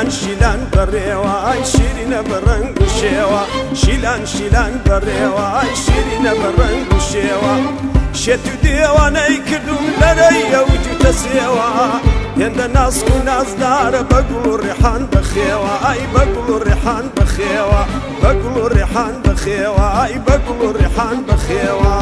شیلان بڕێوە ئای شیرینە بەڕەنگ و شێوە شیلان بەڕێوە ئای شیرینە بەڕەنگ و شێوە شێت و دێوانەی کردوم لەرەیە و جوتە سێوە هێندە ناسک و نازدارە بەگوڵ و ڕێحان بەخێوە ئای بەگوڵ و ڕێحان بەخێوە بەگوڵ و ڕێحان بەخێوە ئای بەگوڵ و ڕێحان بەخێوە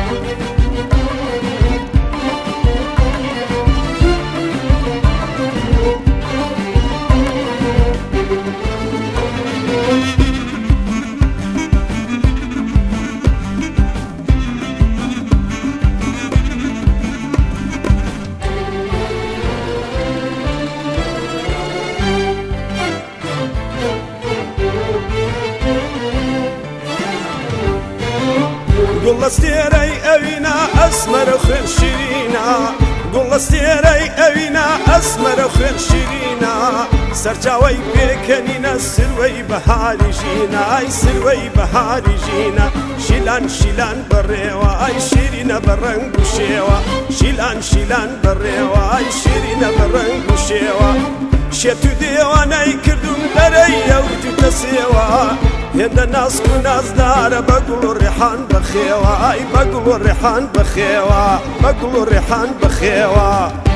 گوڵەستێرەی ئەوینە ئەسمەرە و خوێن شیرینە گوڵەستێرەی ئەوینە ئەسمەرە و خوێن شیرینە سەرچاوەی پێکەنینە سروەی بەهاری ژینە ئای سروەی بەهاری ژینە شیلان بەڕێوە ئای شیرینە بەڕەنگ و شێوە شیلان بەڕێوە ئای شیرینە بەڕەنگ و شێوە شێت و دێوانەی کردوم لەرەیە و جوتە سێوە هێندە ناسک و نازدارە بەگوڵ و ڕێحان بەخێوە ئای بەگوڵ و ڕێحان بەخێوە بەگوڵ و ڕێحان بەخێوە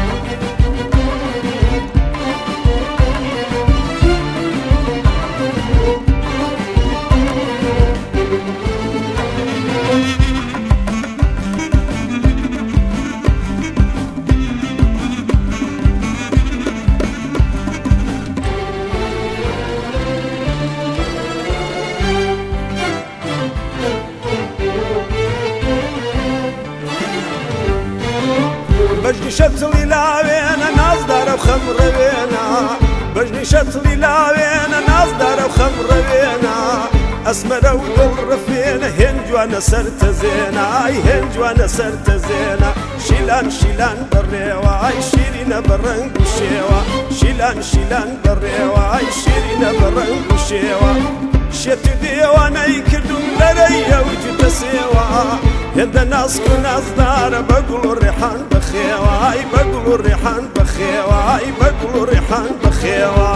بەژنی شەتڵی لاوێنە نازدارە و خەمڕەوێنە بەژنی شەتڵی لاوێنە نازدارە و خەمڕەوێنە ئەسمەرە و دڵڕەفێنە هێن جوانە سەرتەزێنە ئای هێن جوانە سەرتەزێنە شیلان بەڕێوە ئای شیرینە بەڕەنگ و شێوە شیلان بەڕێوە ئای شیرینە بەڕەنگ و شێوە شێت و دێوانەی کردوم لەرەیە و جوتە سێوە هێندە ناسک و نازدارە بەگوڵ و ڕێحان بەخێوە ئای بەگوڵ و ڕێحان بەخێوە ئای بەگوڵ و ڕێحان بەخێوە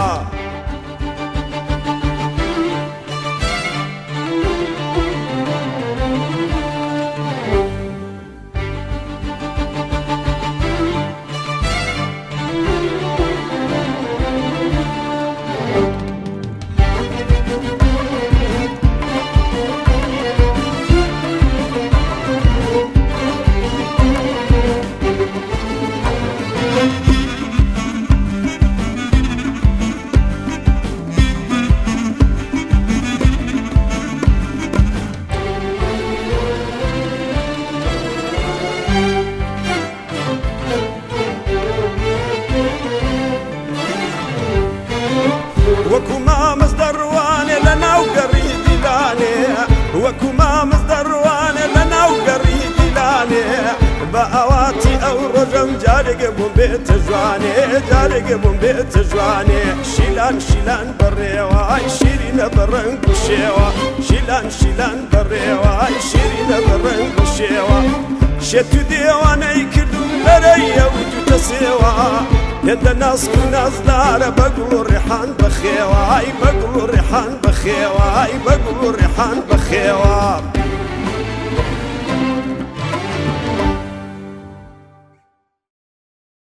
وەکو مامەز دەڕوانێ لە ناو گەڕی دیلانێ وەکو مامەز دەڕوانێ لە ناو گەڕی دیلانێ بە ئاواتی ئەو ڕۆژەم جارێگە بووم بێتە جوانێ جارێگە بووم بێتە جوانێ شیلان بەڕێوە ئای شیرینە بەڕەنگ و شێوە شیلان بەڕێوە ئای شیرینە بەڕەنگ و شێوە شێت و دێوانەی کردوم لەرەیە و جوتە سێوە هێندە ناسک و نازدارە بەگوڵ و ڕێحان بەخێوە ئای بەگوڵ و ڕێحان بەخێوە ئای بەگوڵ و ڕێحان بەخێوە